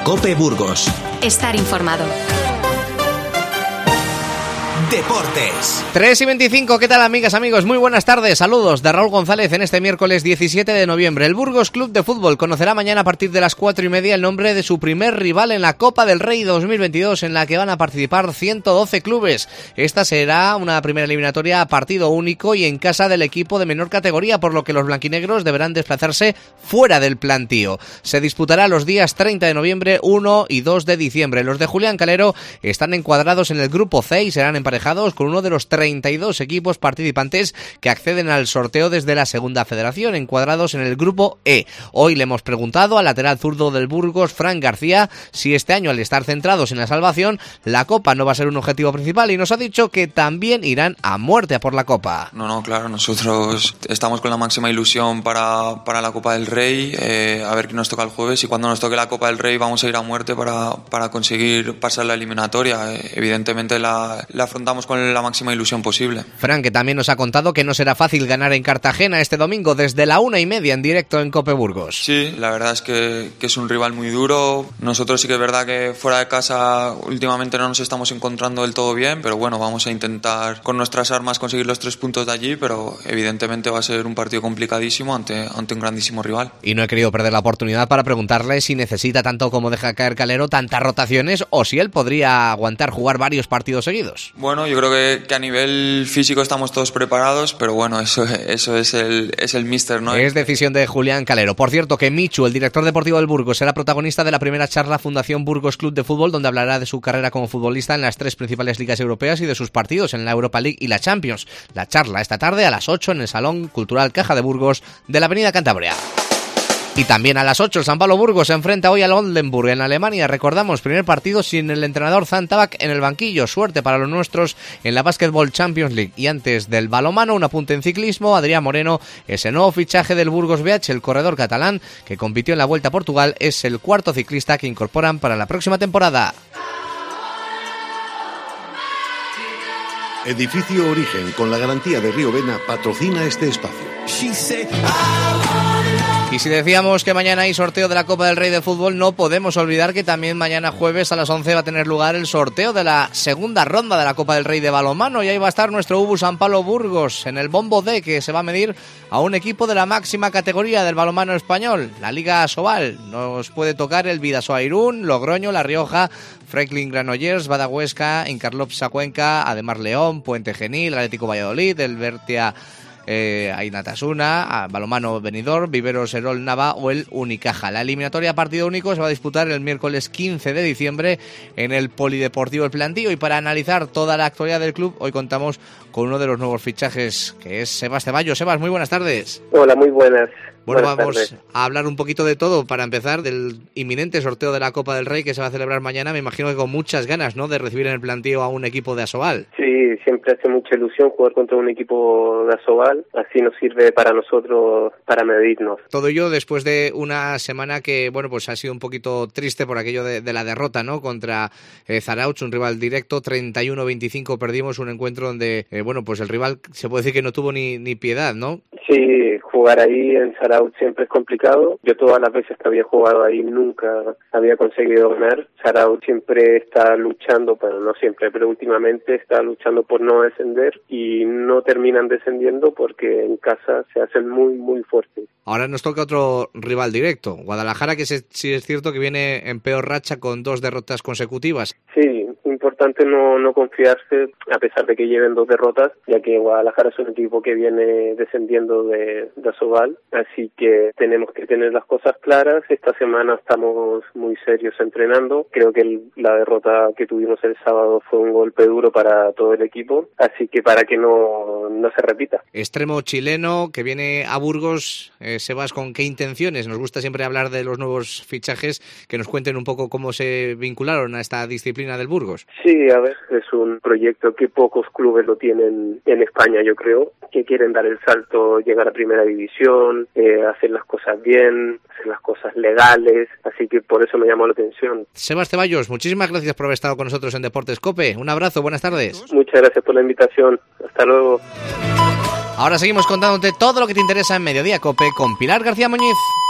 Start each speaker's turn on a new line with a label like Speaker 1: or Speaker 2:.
Speaker 1: COPE Burgos.
Speaker 2: Estar informado.
Speaker 1: Deportes.
Speaker 3: 3:25, ¿qué tal, amigas, amigos? Muy buenas tardes, saludos de Raúl González en este miércoles 17 de noviembre. El Burgos Club de Fútbol conocerá mañana a partir de las 4:30 el nombre de su primer rival en la Copa del Rey 2022, en la que van a participar 112 clubes. Esta será una primera eliminatoria a partido único y en casa del equipo de menor categoría, por lo que los blanquinegros deberán desplazarse fuera del plantío. Se disputará los días 30 de noviembre, 1 y 2 de diciembre. Los de Julián Calero están encuadrados en el grupo C y serán emparejados con uno de los 32 equipos participantes que acceden al sorteo desde la segunda federación, encuadrados en el grupo E. Hoy le hemos preguntado al lateral zurdo del Burgos, Fran García, si este año, al estar centrados en la salvación, la Copa no va a ser un objetivo principal, y nos ha dicho que también irán a muerte a por la Copa.
Speaker 4: No, claro, nosotros estamos con la máxima ilusión para la Copa del Rey, a ver qué nos toca el jueves, y cuando nos toque la Copa del Rey vamos a ir a muerte para conseguir pasar la eliminatoria. Evidentemente la afrontamos con la máxima ilusión posible.
Speaker 3: Fran, que también nos ha contado que no será fácil ganar en Cartagena este domingo desde la 1:30 en directo en COPE Burgos.
Speaker 4: Sí, la verdad es que es un rival muy duro. Nosotros sí que es verdad que fuera de casa últimamente no nos estamos encontrando del todo bien, pero bueno, vamos a intentar con nuestras armas conseguir los 3 puntos de allí, pero evidentemente va a ser un partido complicadísimo ante un grandísimo rival.
Speaker 3: Y no he querido perder la oportunidad para preguntarle si necesita, tanto como deja caer Calero, tantas rotaciones, o si él podría aguantar jugar varios partidos seguidos.
Speaker 4: Bueno, yo creo que a nivel físico estamos todos preparados, pero bueno, eso es el míster, ¿no?
Speaker 3: Es decisión de Julián Calero. Por cierto, que Michu, el director deportivo del Burgos, será protagonista de la primera charla Fundación Burgos Club de Fútbol, donde hablará de su carrera como futbolista en las 3 principales ligas europeas y de sus partidos en la Europa League y la Champions. La charla esta tarde a las 8 en el Salón Cultural Caja de Burgos de la Avenida Cantabria. Y también a las 8 el San Pablo Burgos se enfrenta hoy al Oldenburg en Alemania. Recordamos, primer partido sin el entrenador Zantabak en el banquillo. Suerte para los nuestros en la Basketball Champions League. Y antes del balonmano, un apunte en ciclismo. Adrián Moreno es el nuevo fichaje del Burgos BH. El corredor catalán, que compitió en la Vuelta a Portugal, es el 4º ciclista que incorporan para la próxima temporada.
Speaker 5: Edificio Origen, con la garantía de Río Vena, patrocina este espacio.
Speaker 3: Y si decíamos que mañana hay sorteo de la Copa del Rey de Fútbol, no podemos olvidar que también mañana jueves a las 11 va a tener lugar el sorteo de la segunda ronda de la Copa del Rey de balonmano, y ahí va a estar nuestro UBU San Pablo Burgos en el bombo D, que se va a medir a un equipo de la máxima categoría del balonmano español, la Liga Asobal. Nos puede tocar el Bidasoa Irún, Logroño, La Rioja, Franklin Granollers, Badahuesca, Incarlopsa Cuenca, Ademar León, Puente Genil, Atlético Valladolid, el Bertia Ainatasuna, Balomano Benidorm, Viveros Erol Nava o el Unicaja. La eliminatoria a partido único se va a disputar el miércoles 15 de diciembre en el Polideportivo El Plantío, y para analizar toda la actualidad del club hoy contamos con uno de los nuevos fichajes, que es Sebas Ceballos. Sebas, muy buenas tardes.
Speaker 6: Hola, muy buenas.
Speaker 3: Bueno,
Speaker 6: buenas
Speaker 3: vamos
Speaker 6: tardes.
Speaker 3: a hablar un poquito de todo, para empezar del inminente sorteo de la Copa del Rey que se va a celebrar mañana. Me imagino que con muchas ganas, ¿no?, de recibir en el plantío a un equipo de Asobal.
Speaker 6: Sí, siempre hace mucha ilusión jugar contra un equipo de Asobal, así nos sirve para nosotros para medirnos.
Speaker 3: Todo ello después de una semana que, bueno, pues ha sido un poquito triste por aquello de la derrota, ¿no?, contra Zarautz, un rival directo. 31-25 perdimos, un encuentro donde, bueno, pues el rival se puede decir que no tuvo ni piedad, ¿no?
Speaker 6: Sí, jugar ahí en Zarautz siempre es complicado. Yo todas las veces que había jugado ahí nunca había conseguido ganar. Zarautz siempre está luchando, bueno, no siempre, pero últimamente está luchando por no descender, y no terminan descendiendo porque en casa se hacen muy, muy fuertes.
Speaker 3: Ahora nos toca otro rival directo, Guadalajara, que sí es cierto que viene en peor racha con 2 derrotas consecutivas.
Speaker 6: Sí, importante no confiarse a pesar de que lleven 2 derrotas, ya que Guadalajara es un equipo que viene descendiendo de Asobal, así que tenemos que tener las cosas claras. Esta semana estamos muy serios entrenando. Creo que la derrota que tuvimos el sábado fue un golpe duro para todo el equipo, así que para que no se repita.
Speaker 3: Extremo chileno que viene a Burgos. Sebas, ¿con qué intenciones? Nos gusta siempre hablar de los nuevos fichajes, que nos cuenten un poco cómo se vincularon a esta disciplina del Burgos.
Speaker 6: Sí, a ver, es un proyecto que pocos clubes lo tienen en España, yo creo, que quieren dar el salto, llegar a primera división, hacer las cosas bien, hacer las cosas legales, así que por eso me llamó la atención.
Speaker 3: Sebas Ceballos, muchísimas gracias por haber estado con nosotros en Deportes COPE. Un abrazo, buenas tardes.
Speaker 6: Muchas gracias por la invitación. Hasta luego.
Speaker 3: Ahora seguimos contándote todo lo que te interesa en Mediodía COPE con Pilar García Muñiz.